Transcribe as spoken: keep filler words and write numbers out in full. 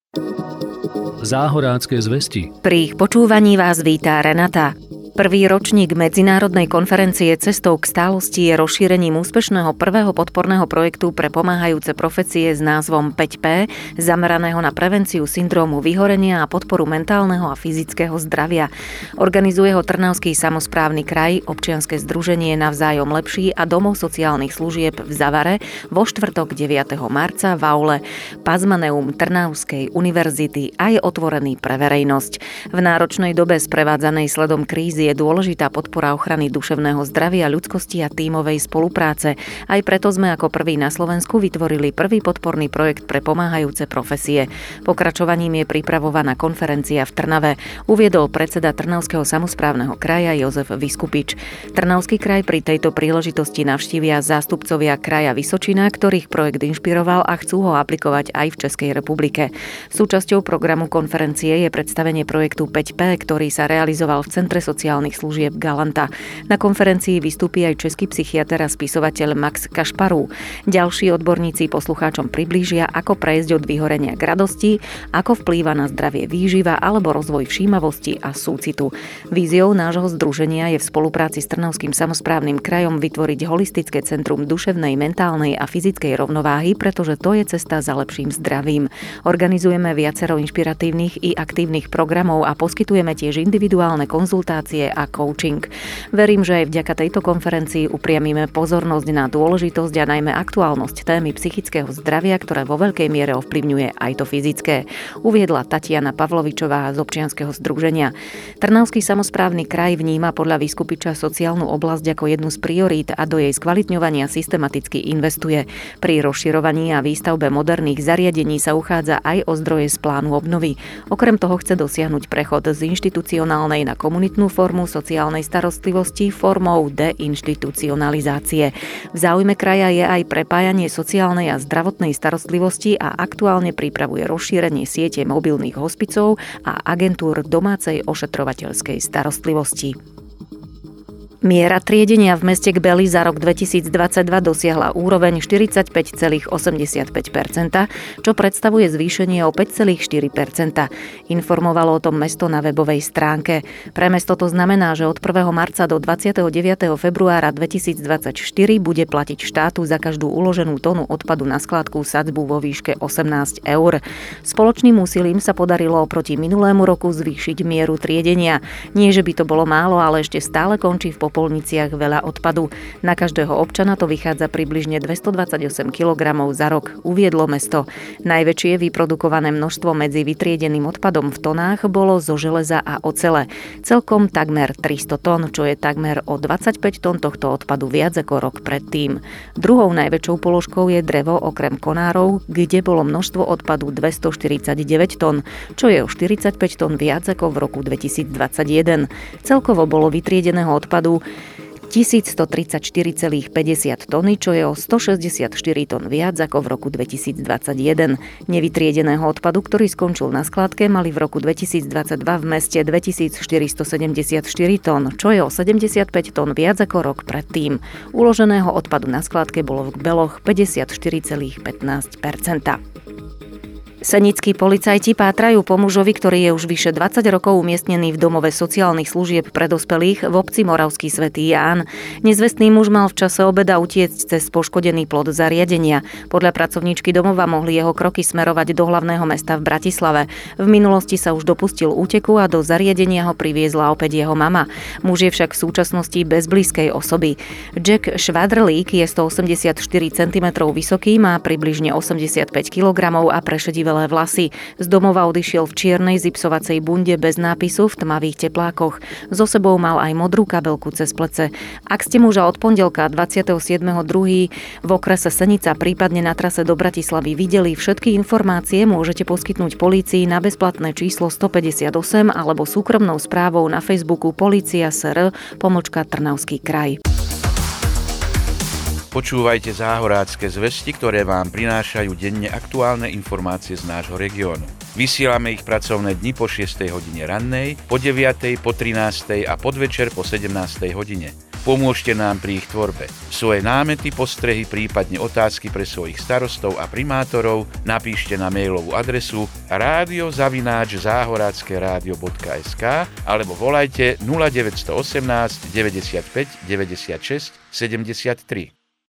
Záhorácké zvesti. Pri ich počúvaní vás vítá Renata. Prvý ročník medzinárodnej konferencie Cestou k stálosti je rozšírením úspešného prvého podporného projektu pre pomáhajúce profesie s názvom päť pé, zameraného na prevenciu syndrómu vyhorenia a podporu mentálneho a fyzického zdravia. Organizuje ho Trnavský samosprávny kraj, občianske združenie Navzájom lepší a domov sociálnych služieb v Zavare vo štvrtok deviateho marca v aule Pazmaneum Trnavskej univerzity a je otvorený pre verejnosť. V náročnej dobe sprevádzanej sledom krízy je dôležitá podpora ochrany duševného zdravia, ľudskosti a tímovej spolupráce. Aj preto sme ako prví na Slovensku vytvorili prvý podporný projekt pre pomáhajúce profesie. Pokračovaním je pripravovaná konferencia v Trnave, uviedol predseda Trnavského samosprávneho kraja Jozef Viskupič. Trnavský kraj pri tejto príležitosti navštívia zástupcovia kraja Vysočina, ktorých projekt inšpiroval a chcú ho aplikovať aj v Českej republike. Súčasťou programu konferencie je predstavenie projektu päť pé, ktorý sa realizoval v Centre sociálnych služieb Galanta. Na konferencii vystúpi aj český psychiater a spisovateľ Max Kašparu. Ďalší odborníci poslucháčom priblížia, ako prejsť od vyhorenia k radosti, ako vplýva na zdravie výživa alebo rozvoj všímavosti a súcitu. Víziou nášho združenia je v spolupráci s Trnavským samosprávnym krajom vytvoriť holistické centrum duševnej, mentálnej a fyzickej rovnováhy, pretože to je cesta za lepším zdravím. Organizujeme viacero inšpiratívnych i aktívnych programov a poskytujeme tiež individuálne konzultácie a coaching. Verím, že aj vďaka tejto konferencii upriamime pozornosť na dôležitosť a najmä aktuálnosť témy psychického zdravia, ktoré vo veľkej miere ovplyvňuje aj to fyzické, uviedla Tatiana Pavlovičová z občianskeho združenia. Trnavský samosprávny kraj vníma podľa Viskupiča sociálnu oblasť ako jednu z priorít a do jej skvalitňovania systematicky investuje. Pri rozširovaní a výstavbe moderných zariadení sa uchádza aj o zdroje z plánu obnovy. Okrem toho chce dosiahnuť prechod z inštitucionálnej na komunitnú formu sociálnej starostlivosti formou deinštitucionalizácie. V záujme kraja je aj prepájanie sociálnej a zdravotnej starostlivosti a aktuálne pripravuje rozšírenie siete mobilných hospicov a agentúr domácej ošetrovateľskej starostlivosti. Miera triedenia v meste Kbely za rok dvetisícdvadsaťdva dosiahla úroveň štyridsaťpäť celá osemdesiatpäť percenta, čo predstavuje zvýšenie o päť celá štyri percenta. Informovalo o tom mesto na webovej stránke. Pre mesto to znamená, že od prvého marca do dvadsiateho deviateho februára dvetisícdvadsaťštyri bude platiť štátu za každú uloženú tonu odpadu na skládku sadzbu vo výške osemnásť eur. Spoločným úsilím sa podarilo oproti minulému roku zvýšiť mieru triedenia. Nie, že by to bolo málo, ale ešte stále končí v popolniciach veľa odpadu. Na každého občana to vychádza približne dvestodvadsaťosem kilogramov za rok, uviedlo mesto. Najväčšie vyprodukované množstvo medzi vytriedeným odpadom v tonách bolo zo železa a ocele. Celkom takmer tristo tón, čo je takmer o dvadsaťpäť tón tohto odpadu viac ako rok predtým. Druhou najväčšou položkou je drevo okrem konárov, kde bolo množstvo odpadu dvestoštyridsaťdeväť tón, čo je o štyridsaťpäť tón viac ako v roku dvetisícdvadsaťjeden. Celkovo bolo vytriedeného odpadu tisícstotridsaťštyri celá päťdesiat tony, čo je o stošesťdesiatštyri tón viac ako v roku dvetisícdvadsaťjeden. Nevytriedeného odpadu, ktorý skončil na skládke, mali v roku dvetisícdvadsaťdva v meste dvetisícštyristosedemdesiatštyri tón, čo je o sedemdesiatpäť tón viac ako rok predtým. Uloženého odpadu na skládke bolo v Kbeloch päťdesiatštyri celá pätnásť percenta. Senickí policajti pátrajú po mužovi, ktorý je už vyše dvadsať rokov umiestnený v domove sociálnych služieb pre dospelých v obci Moravský Svätý Ján. Nezvestný muž mal v čase obeda utiecť cez poškodený plot zariadenia. Podľa pracovníčky domova mohli jeho kroky smerovať do hlavného mesta v Bratislave. V minulosti sa už dopustil úteku a do zariadenia ho priviezla opäť jeho mama. Muž je však v súčasnosti bez blízkej osoby. Jack Švadrlík je stoosemdesiatštyri centimetrov vysoký, má približne osemdesiatpäť kilogramov a prešedivé vlasy. Z domova odišiel v čiernej zipsovacej bunde bez nápisu v tmavých teplákoch. So sebou mal aj modrú kabelku cez plece. Ak ste muža od pondelka dvadsiateho siedmeho druhého v okrese Senica, prípadne na trase do Bratislavy videli, všetky informácie môžete poskytnúť polícii na bezplatné číslo stopäťdesiatosem alebo súkromnou správou na Facebooku Polícia es er pomočka Trnavský kraj. Počúvajte záhorácké zvesti, ktoré vám prinášajú denne aktuálne informácie z nášho regiónu. Vysielame ich pracovné dni po šiestej hodine rannej, po deviatej, po trinástej a podvečer po sedemnástej hodine. Pomôžte nám pri ich tvorbe. Svoje námety, postrehy, prípadne otázky pre svojich starostov a primátorov napíšte na mailovú adresu rádio zavináč záhoracké rádio bodka es ká alebo volajte nula deväť jedna osem deväťdesiatpäť deväťdesiatšesť sedemdesiattri.